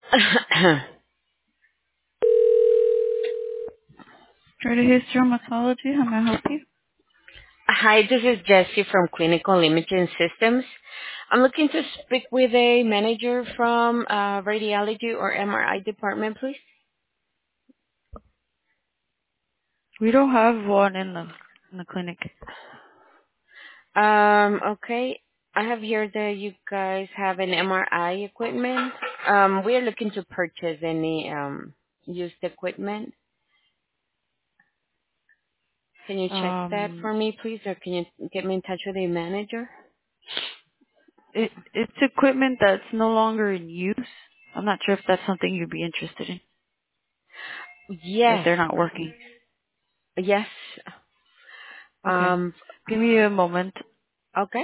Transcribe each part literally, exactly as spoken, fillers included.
Try his dermatology. How may I help you? Hi, this is Jessie from Clinical Imaging Systems. I'm looking to speak with a manager from uh, radiology or M R I department, please. We don't have one in the in the clinic. Um, okay. I have here that you guys have an M R I equipment. Um, we are looking to purchase any um, used equipment. Can you check that Um, for me, please, or can you get me in touch with a manager? it it's equipment that's no longer in use. I'm not sure if that's something you'd be interested in. If Yes. they're not working. Yes. Okay. Um, Give me a moment. okay.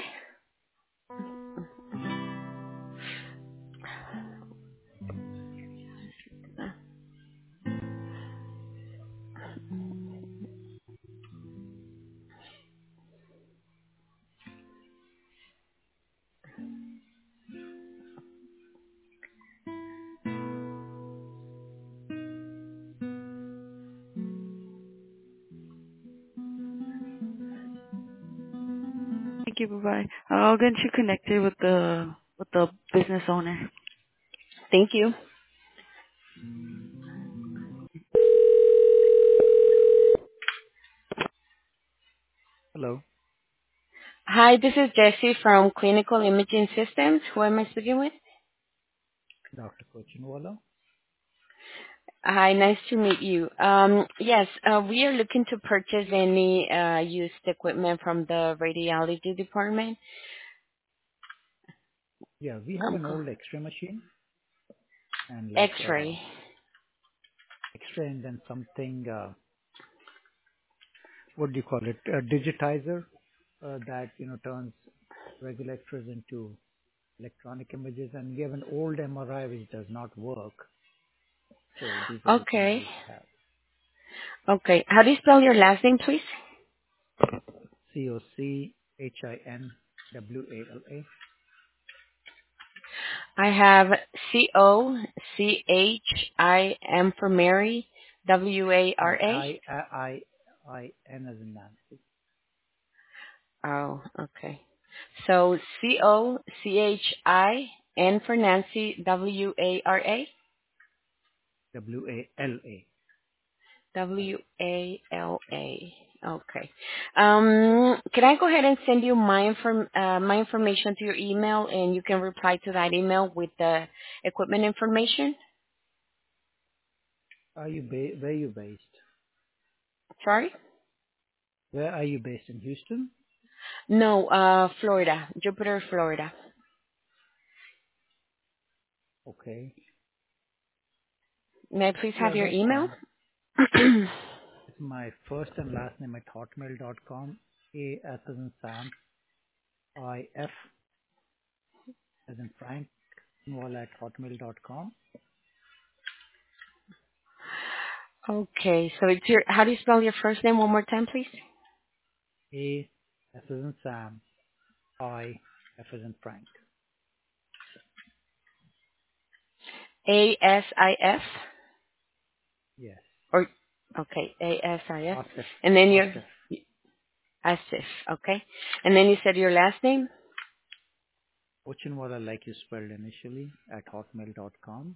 Thank you. Bye bye. I'll get you connected with the with the business owner. Thank you. Hello, Hi, this is Jessie from Clinical Imaging Systems. Who am I speaking with? Doctor Cochinwala. Hi, nice to meet you. Um, yes, uh, we are looking to purchase any uh, used equipment from the radiology department. Yeah, we have Um, an old X-ray machine and like uh, X-ray. X-ray and then something. Uh, what do you call it? A digitizer uh, that you know turns regular X-rays into electronic images, and we have an old M R I which does not work. So these are the things Okay. which we have. Okay. How do you spell your last name, please? C O C H I N W A L A I have C O C H I M for Mary, W A R I A. I I I N as in Nancy. Oh, okay. So C O C H I N for Nancy, W A R A. W A L A. W A L A. Okay. Um, can I go ahead and send you my inform uh, my information to your email, and you can reply to that email with the equipment information? Are you ba- where are you based? Sorry. Where are you based in Houston? No, uh, Florida, Jupiter, Florida. Okay. May I please Yeah, have your that's email? fine. It's my first and last name at hotmail dot com. A as in Sam. I F as in Frank. Wall at hotmail dot com. Okay, so it's your. How do you spell your first name one more time, please? A as in Sam. I F as in Frank. A S I F Yes. or okay, A S I F, Asif. and then your Asif. Asif. Okay, and then you said your last name. Ochinwala like you spelled initially at hotmail dot com.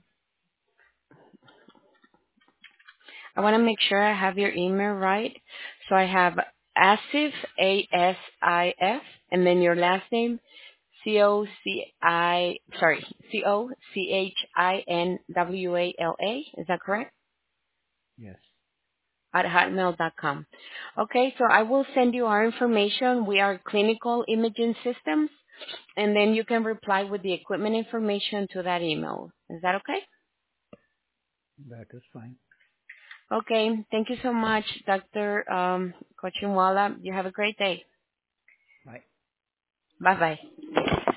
I want to make sure I have your email right. So I have Asif, A S I F, and then your last name, C O C I, sorry, C O C H I N W A L A. Is that correct? Yes. At hotmail dot com. Okay, so I will send you our information. We are clinical imaging systems, and then you can reply with the equipment information to that email. Is that okay? That is fine. Okay, thank you so much, Doctor Um, Cochinwala. You have a great day. Bye. Bye-bye.